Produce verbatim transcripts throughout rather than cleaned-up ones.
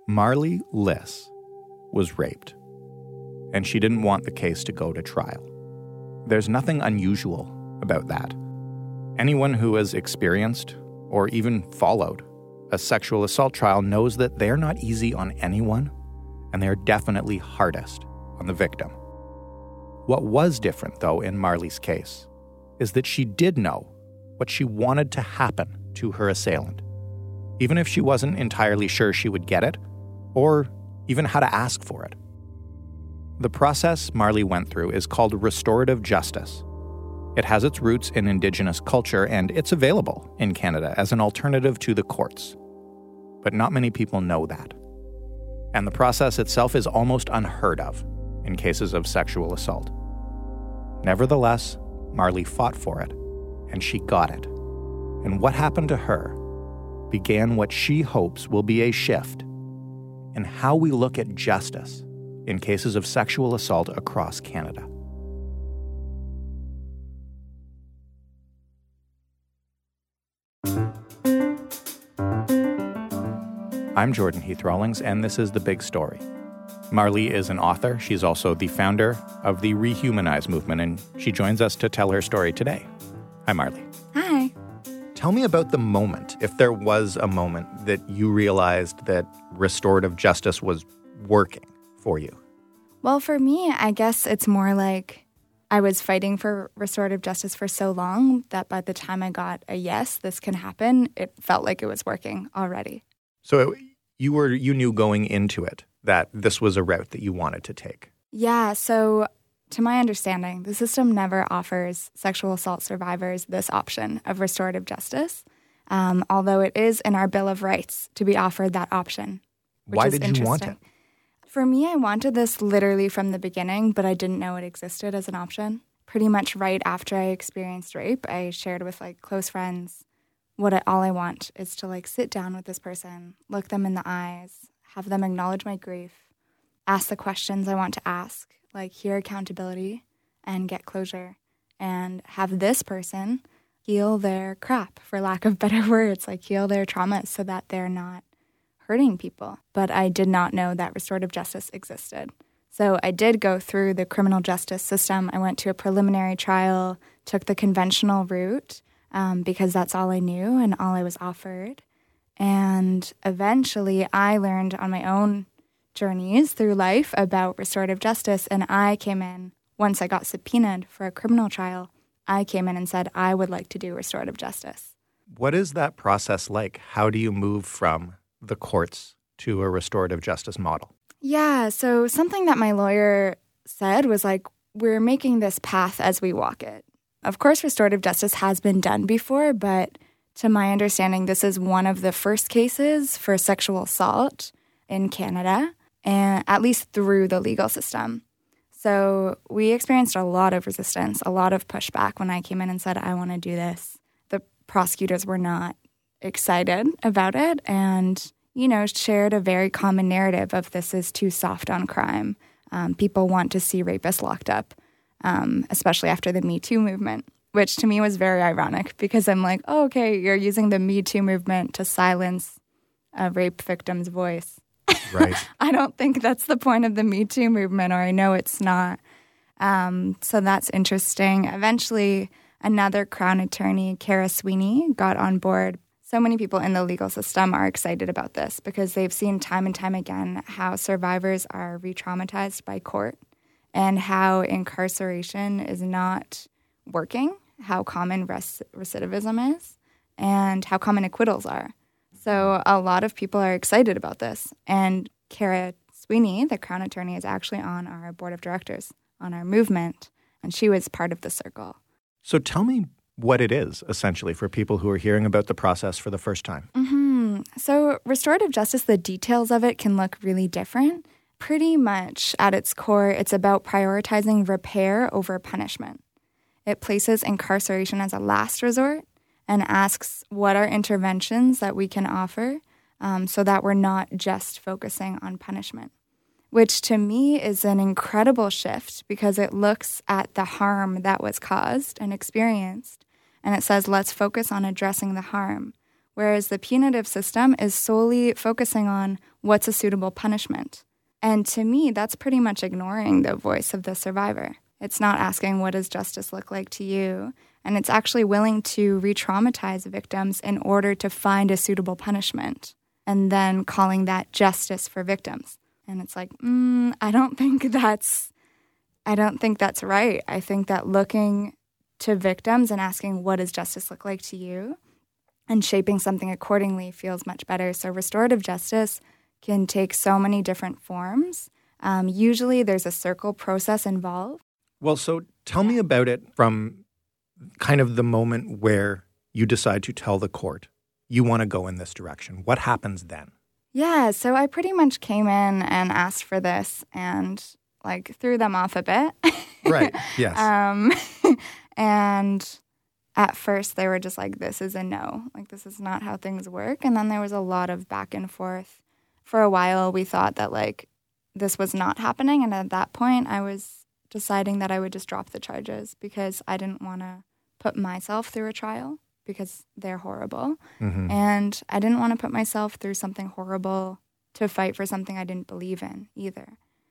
Marlee Liss was raped, and she didn't want the case to go to trial. There's nothing unusual about that. Anyone who has experienced or even followed a sexual assault trial knows that they're not easy on anyone, and they're definitely hardest on the victim. What was different, though, in Marlee's case is that she did know what she wanted to happen to her assailant, even if she wasn't entirely sure she would get it or even how to ask for it. The process Marlee went through is called restorative justice. It has its roots in Indigenous culture, and it's available in Canada as an alternative to the courts. But not many people know that. And the process itself is almost unheard of in cases of sexual assault. Nevertheless, Marlee fought for it, and she got it. And what happened to her began what she hopes will be a shift in how we look at justice in cases of sexual assault across Canada. I'm Jordan Heath Rawlings, and this is The Big Story. Marlee is an author. She's also the founder of the Rehumanize movement, and she joins us to tell her story today. Hi, Marlee. Hi. Tell me about the moment, if there was a moment that you realized that restorative justice was working for you. Well, for me, I guess it's more like I was fighting for restorative justice for so long that by the time I got a yes, this can happen, it felt like it was working already. So you were you knew going into it that this was a route that you wanted to take. Yeah, so to my understanding, the system never offers sexual assault survivors this option of restorative justice, um, although it is in our Bill of Rights to be offered that option. Which Why is did you want it? For me, I wanted this literally from the beginning, but I didn't know it existed as an option. Pretty much right after I experienced rape, I shared with like close friends what I, all I want is to like sit down with this person, look them in the eyes, have them acknowledge my grief, ask the questions I want to ask, like hear accountability and get closure, and have this person heal their crap, for lack of better words, like heal their traumas so that they're not hurting people. But I did not know that restorative justice existed. So I did go through the criminal justice system. I went to a preliminary trial, took the conventional route, Um, because that's all I knew and all I was offered. And eventually I learned on my own journeys through life about restorative justice, and I came in, once I got subpoenaed for a criminal trial, I came in and said I would like to do restorative justice. What is that process like? How do you move from the courts to a restorative justice model? Yeah, so something that my lawyer said was like, we're making this path as we walk it. Of course, restorative justice has been done before, but to my understanding, this is one of the first cases for sexual assault in Canada, and at least through the legal system. So we experienced a lot of resistance, a lot of pushback when I came in and said, I want to do this. The prosecutors were not excited about it and, you know, shared a very common narrative of this is too soft on crime. Um, people want to see rapists locked up. Um, especially after the Me Too movement, which to me was very ironic because I'm like, oh, okay, you're using the Me Too movement to silence a rape victim's voice. Right. I don't think that's the point of the Me Too movement, or I know it's not. Um, so that's interesting. Eventually, another Crown attorney, Cara Sweeney, got on board. So many people in the legal system are excited about this because they've seen time and time again how survivors are re-traumatized by court, and how incarceration is not working, how common res- recidivism is, and how common acquittals are. So a lot of people are excited about this. And Cara Sweeney, the Crown attorney, is actually on our board of directors, on our movement, and she was part of the circle. So tell me what it is, essentially, for people who are hearing about the process for the first time. Mm-hmm. So restorative justice, the details of it can look really different. Pretty much at its core, it's about prioritizing repair over punishment. It places incarceration as a last resort and asks what are interventions that we can offer um, so that we're not just focusing on punishment, which to me is an incredible shift because it looks at the harm that was caused and experienced, and it says, let's focus on addressing the harm. Whereas the punitive system is solely focusing on what's a suitable punishment? And to me, that's pretty much ignoring the voice of the survivor. It's not asking, what does justice look like to you? And it's actually willing to re-traumatize victims in order to find a suitable punishment, and then calling that justice for victims. And it's like, mm, I don't think that's, I don't think that's right. I think that looking to victims and asking, what does justice look like to you? And shaping something accordingly feels much better. So restorative justice can take so many different forms. Um, usually there's a circle process involved. Well, so tell me about it from kind of the moment where you decide to tell the court you want to go in this direction. What happens then? Yeah, so I pretty much came in and asked for this and like threw them off a bit. Right, yes. um, and at first they were just like, this is a no. Like, this is not how things work. And then there was a lot of back and forth. For a while, we thought that like this was not happening. And at that point, I was deciding that I would just drop the charges because I didn't want to put myself through a trial because they're horrible. Mm-hmm. And I didn't want to put myself through something horrible to fight for something I didn't believe in either.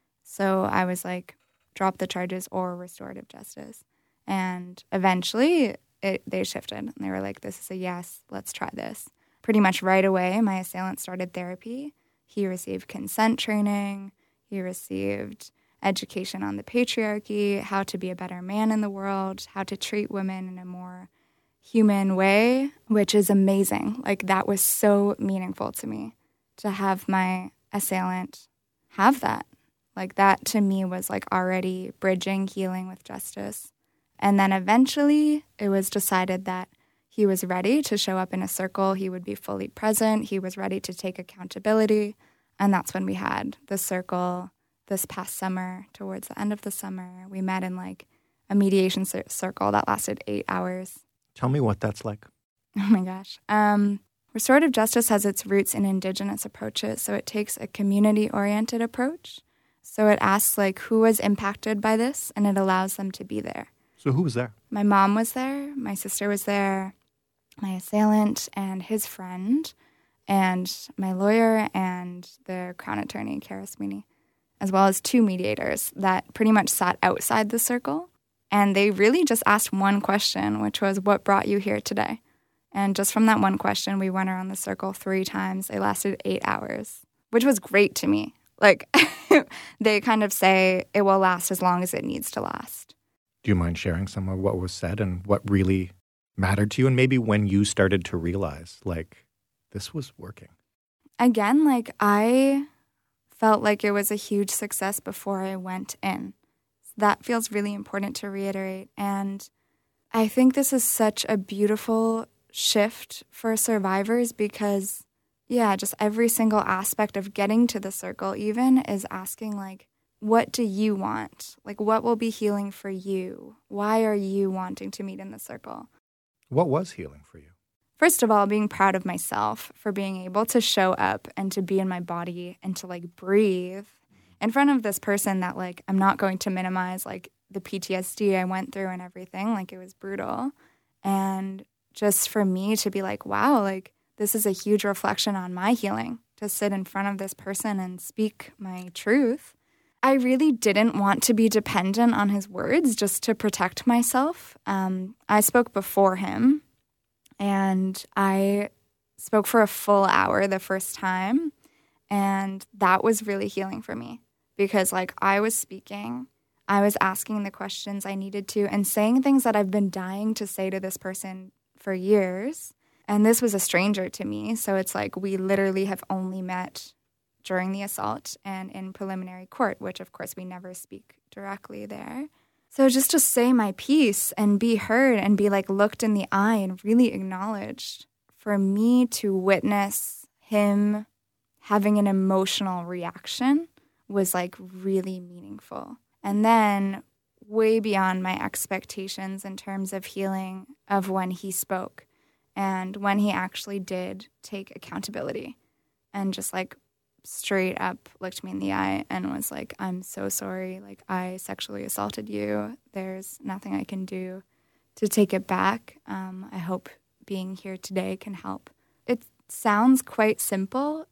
So I was like, drop the charges or restorative justice. And eventually it, they shifted. And they were like, this is a yes, let's try this. Pretty much right away, my assailant started therapy. He received consent training. He received education on the patriarchy, how to be a better man in the world, how to treat women in a more human way, which is amazing. Like, that was so meaningful to me to have my assailant have that. Like, that to me was like already bridging healing with justice. And then eventually it was decided that he was ready to show up in a circle. He would be fully present. He was ready to take accountability. And that's when we had the circle this past summer, towards the end of the summer. We met in like a mediation cir- circle that lasted eight hours. Tell me what that's like. Oh my gosh. Um, restorative justice has its roots in Indigenous approaches. So it takes a community-oriented approach. So it asks like who was impacted by this, and it allows them to be there. So who was there? My mom was there. My sister was there. My assailant and his friend, and my lawyer and the Crown Attorney, Kara Sweeney, as well as two mediators that pretty much sat outside the circle. And they really just asked one question, which was, what brought you here today? And just from that one question, we went around the circle three times. It lasted eight hours, which was great to me. Like, they kind of say it will last as long as it needs to last. Do you mind sharing some of what was said and what really mattered to you? And maybe when you started to realize, like, this was working? Again, like, I felt like it was a huge success before I went in. That feels really important to reiterate. And I think this is such a beautiful shift for survivors because, yeah, just every single aspect of getting to the circle even is asking, like, what do you want? Like, what will be healing for you? Why are you wanting to meet in the circle? What was healing for you? First of all, being proud of myself for being able to show up and to be in my body and to, like, breathe in front of this person that, like, I'm not going to minimize, like, the P T S D I went through and everything. Like, it was brutal. And just for me to be like, wow, like, this is a huge reflection on my healing, to sit in front of this person and speak my truth. I really didn't want to be dependent on his words just to protect myself. Um, I spoke before him, and I spoke for a full hour the first time, and that was really healing for me because, like, I was speaking, I was asking the questions I needed to and saying things that I've been dying to say to this person for years. And this was a stranger to me, so it's like we literally have only met during the assault and in preliminary court, which, of course, we never speak directly there. So just to say my piece and be heard and be, like, looked in the eye and really acknowledged, for me to witness him having an emotional reaction was, like, really meaningful. And then way beyond my expectations in terms of healing of when he spoke and when he actually did take accountability and just, like, straight up looked me in the eye and was like, I'm so sorry. Like, I sexually assaulted you. There's nothing I can do to take it back. Um, I hope being here today can help. It sounds quite simple,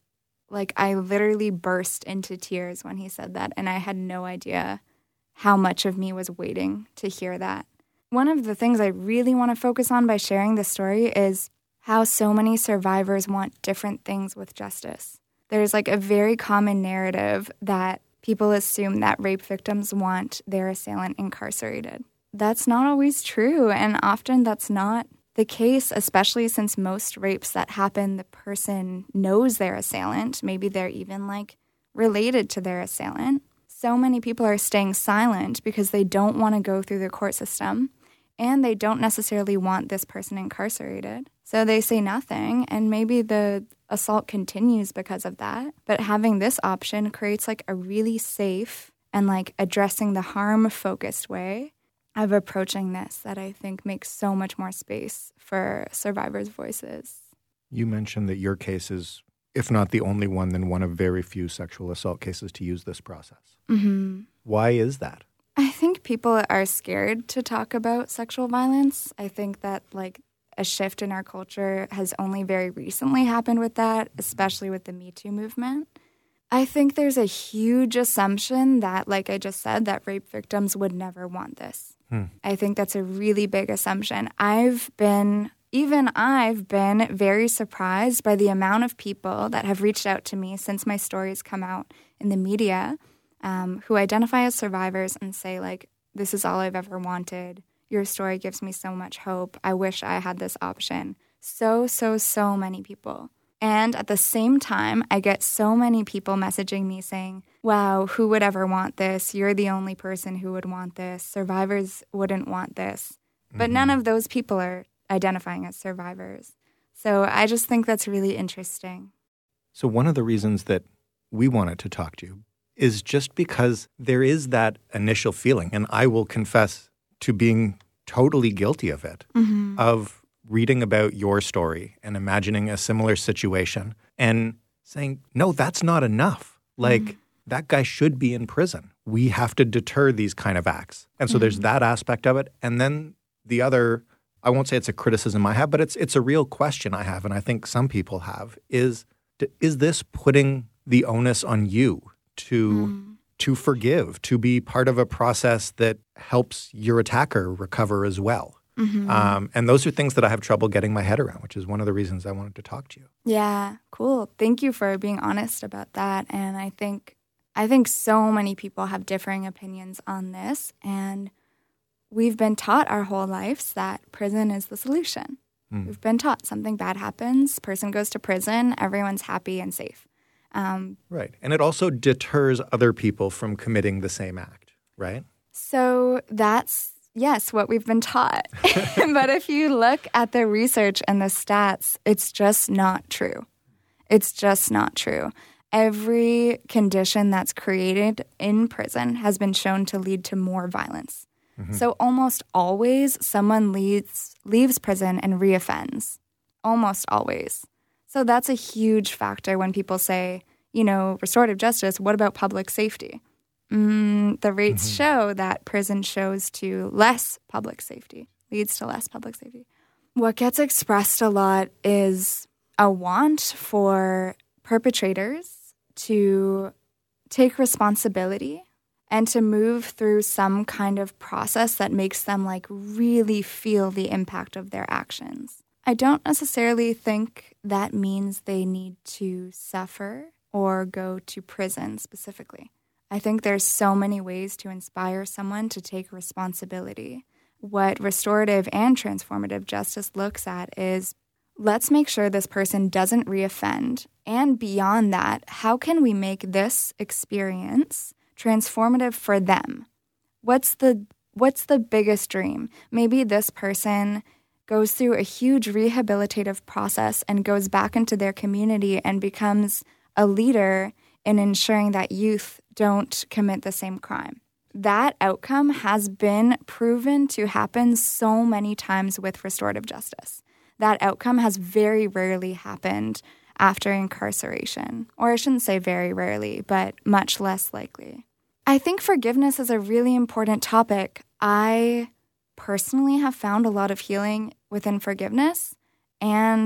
Like, I literally burst into tears when he said that, and I had no idea how much of me was waiting to hear that. One of the things I really want to focus on by sharing this story is how so many survivors want different things with justice. There's like a very common narrative that people assume that rape victims want their assailant incarcerated. That's not always true, and often that's not the case, especially since most rapes that happen, the person knows their assailant. Maybe they're even like related to their assailant. So many people are staying silent because they don't want to go through the court system, and they don't necessarily want this person incarcerated. So they say nothing, and maybe the assault continues because of that. But having this option creates like a really safe and like addressing the harm-focused way of approaching this that I think makes so much more space for survivors' voices. You mentioned that your case is, if not the only one, then one of very few sexual assault cases to use this process. Mm-hmm. Why is that? I think people are scared to talk about sexual violence. I think that like a shift in our culture has only very recently happened with that, especially with the Me Too movement. I think there's a huge assumption that, like I just said, that rape victims would never want this. Hmm. I think that's a really big assumption. I've been, even I've been very surprised by the amount of people that have reached out to me since my stories come out in the media, um, who identify as survivors and say, like, this is all I've ever wanted. Your story gives me so much hope. I wish I had this option. So, so, so many people. And at the same time, I get so many people messaging me saying, wow, who would ever want this? You're the only person who would want this. Survivors wouldn't want this. But mm-hmm. none of those people are identifying as survivors. So I just think that's really interesting. So one of the reasons that we wanted to talk to you is just because there is that initial feeling, and I will confess to being totally guilty of it, mm-hmm. of reading about your story and imagining a similar situation and saying, no, that's not enough. Like, mm-hmm. that guy should be in prison. We have to deter these kind of acts. And so mm-hmm. there's that aspect of it. And then the other, I won't say it's a criticism I have, but it's it's a real question I have, and I think some people have, is, is this putting the onus on you to mm-hmm. to forgive, to be part of a process that helps your attacker recover as well? Mm-hmm. Um, and those are things that I have trouble getting my head around, which is one of the reasons I wanted to talk to you. Yeah, cool. Thank you for being honest about that. And I think I think so many people have differing opinions on this, and we've been taught our whole lives that prison is the solution. Mm. We've been taught something bad happens, person goes to prison, everyone's happy and safe. Um, right. And it also deters other people from committing the same act, right? So that's, yes, what we've been taught. But if you look at the research and the stats, it's just not true. It's just not true. Every condition that's created in prison has been shown to lead to more violence. Mm-hmm. So almost always someone leaves, leaves prison and reoffends. Almost always. So that's a huge factor when people say, you know, restorative justice, what about public safety? Mm, the rates mm-hmm. show that prison shows to less public safety, leads to less public safety. What gets expressed a lot is a want for perpetrators to take responsibility and to move through some kind of process that makes them like really feel the impact of their actions. I don't necessarily think that means they need to suffer or go to prison specifically. I think there's so many ways to inspire someone to take responsibility. What restorative and transformative justice looks at is, let's make sure this person doesn't reoffend. And beyond that, how can we make this experience transformative for them? What's the what's the biggest dream? Maybe this person goes through a huge rehabilitative process and goes back into their community and becomes a leader in ensuring that youth don't commit the same crime. That outcome has been proven to happen so many times with restorative justice. That outcome has very rarely happened after incarceration. Or I shouldn't say very rarely, but much less likely. I think forgiveness is a really important topic. I personally have found a lot of healing within forgiveness, and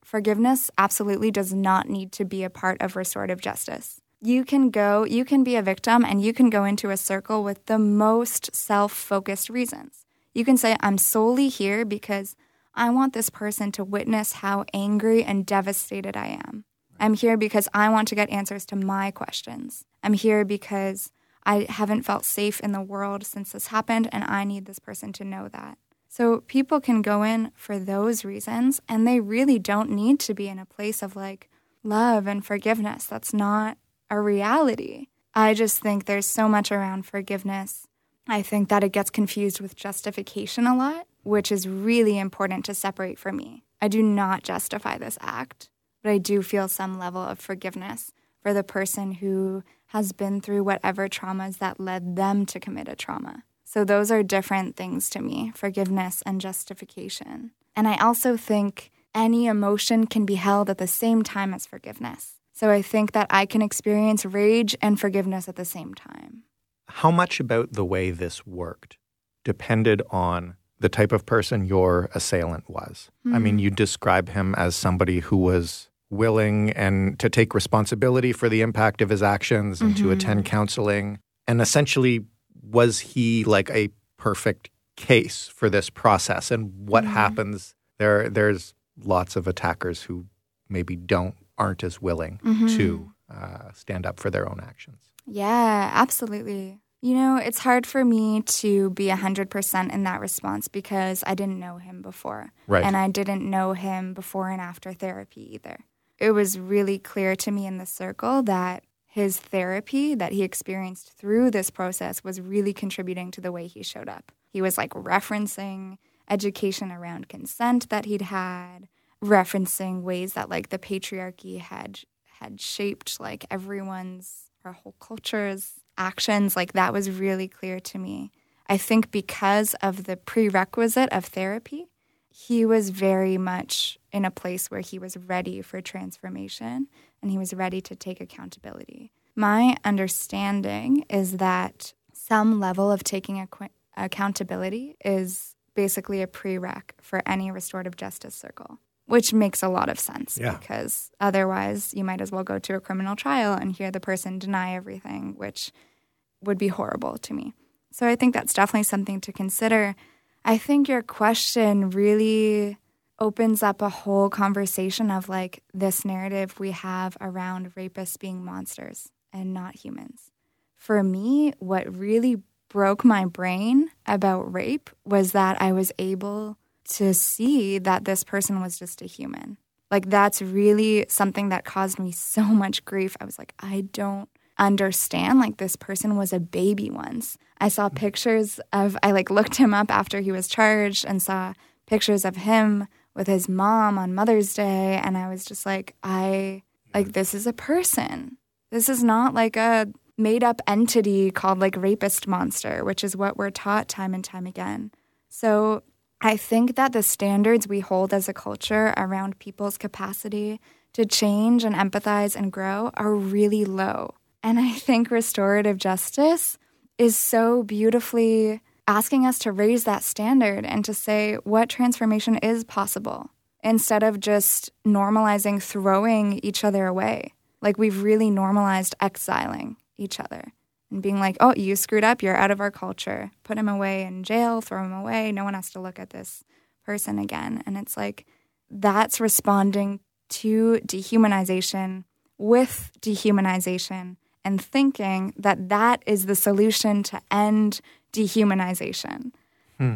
forgiveness absolutely does not need to be a part of restorative justice. You can go, you can be a victim and you can go into a circle with the most self-focused reasons. You can say, I'm solely here because I want this person to witness how angry and devastated I am. I'm here because I want to get answers to my questions. I'm here because I haven't felt safe in the world since this happened, and I need this person to know that. So people can go in for those reasons, and they really don't need to be in a place of, like, love and forgiveness. That's not a reality. I just think there's so much around forgiveness. I think that it gets confused with justification a lot, which is really important to separate for me. I do not justify this act, but I do feel some level of forgiveness for the person who has been through whatever traumas that led them to commit a trauma. So those are different things to me, forgiveness and justification. And I also think any emotion can be held at the same time as forgiveness. So I think that I can experience rage and forgiveness at the same time. How much about the way this worked depended on the type of person your assailant was? Mm. I mean, you describe him as somebody who was willing and to take responsibility for the impact of his actions and mm-hmm. to attend counseling. And essentially, was he like a perfect case for this process? And what mm-hmm. happens? There, there's lots of attackers who maybe don't, aren't as willing mm-hmm. to uh, stand up for their own actions. Yeah, absolutely. You know, it's hard for me to be one hundred percent in that response because I didn't know him before. Right. And I didn't know him before and after therapy either. It was really clear to me in the circle that his therapy that he experienced through this process was really contributing to the way he showed up. He was like referencing education around consent that he'd had, referencing ways that like the patriarchy had had shaped like everyone's, our whole culture's actions. Like that was really clear to me. I think because of the prerequisite of therapy, he was very much in a place where he was ready for transformation and he was ready to take accountability. My understanding is that some level of taking ac- accountability is basically a prereq for any restorative justice circle, which makes a lot of sense yeah. because otherwise you might as well go to a criminal trial and hear the person deny everything, which would be horrible to me. So I think that's definitely something to consider. I think your question really opens up a whole conversation of like this narrative we have around rapists being monsters and not humans. For me, what really broke my brain about rape was that I was able to see that this person was just a human. Like that's really something that caused me so much grief. I was like, I don't understand. Like this person was a baby once. I saw pictures of, I like looked him up after he was charged and saw pictures of him with his mom on Mother's Day. And I was just like, I, like, this is a person. This is not like a made up entity called like rapist monster, which is what we're taught time and time again. So I think that the standards we hold as a culture around people's capacity to change and empathize and grow are really low. And I think restorative justice is so beautifully asking us to raise that standard and to say what transformation is possible instead of just normalizing throwing each other away. Like we've really normalized exiling each other and being like, oh, you screwed up, you're out of our culture. Put him away in jail, throw him away. No one has to look at this person again. And it's like that's responding to dehumanization with dehumanization and thinking that that is the solution to end dehumanization. Hmm.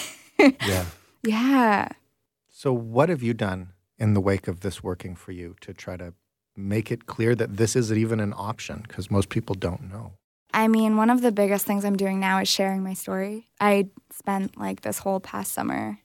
Yeah. Yeah. So what have you done in the wake of this working for you to try to make it clear that this isn't even an option? Because most people don't know. I mean, one of the biggest things I'm doing now is sharing my story. I spent like this whole past summer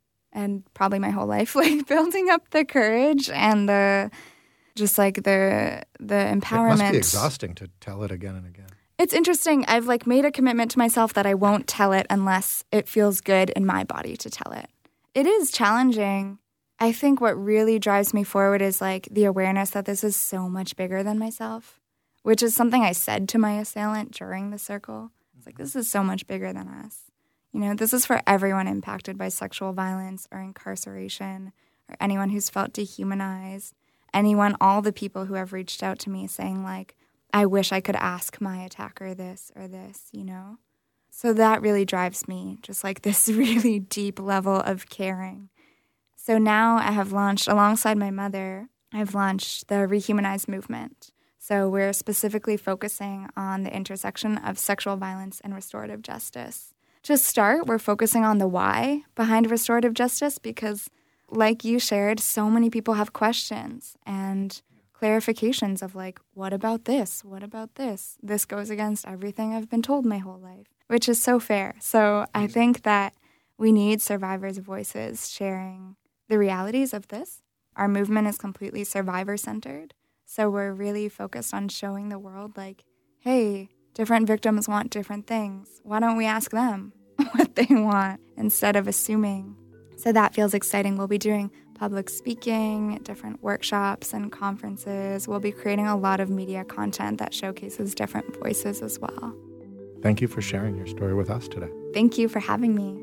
and probably my whole life like building up the courage and the just like the the empowerment. It must be exhausting to tell it again and again. It's interesting. I've like made a commitment to myself that I won't tell it unless it feels good in my body to tell it. It is challenging. I think what really drives me forward is like the awareness that this is so much bigger than myself, which is something I said to my assailant during the circle. It's like, this is so much bigger than us. You know, this is for everyone impacted by sexual violence or incarceration or anyone who's felt dehumanized, anyone, all the people who have reached out to me saying, like, I wish I could ask my attacker this or this, you know? So that really drives me, just like this really deep level of caring. So now I have launched, alongside my mother, I've launched the Rehumanize movement. So we're specifically focusing on the intersection of sexual violence and restorative justice. To start, we're focusing on the why behind restorative justice because, like you shared, so many people have questions and clarifications of like, what about this? What about this? This goes against everything I've been told my whole life, which is so fair. So I think that we need survivors' voices sharing the realities of this. Our movement is completely survivor-centered. So we're really focused on showing the world like, hey, different victims want different things. Why don't we ask them what they want instead of assuming? So that feels exciting. We'll be doing public speaking, different workshops and conferences. We'll be creating a lot of media content that showcases different voices as well. Thank you for sharing your story with us today. Thank you for having me.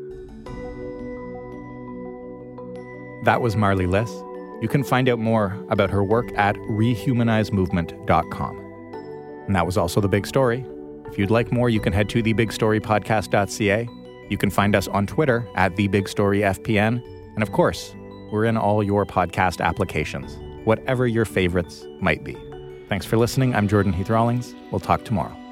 That was Marley Liss. You can find out more about her work at rehumanize movement dot com. And that was also The Big Story. If you'd like more, you can head to the big story podcast dot c a. You can find us on Twitter at the big story f p n. And of course, we're in all your podcast applications, whatever your favorites might be. Thanks for listening. I'm Jordan Heath Rawlings. We'll talk tomorrow.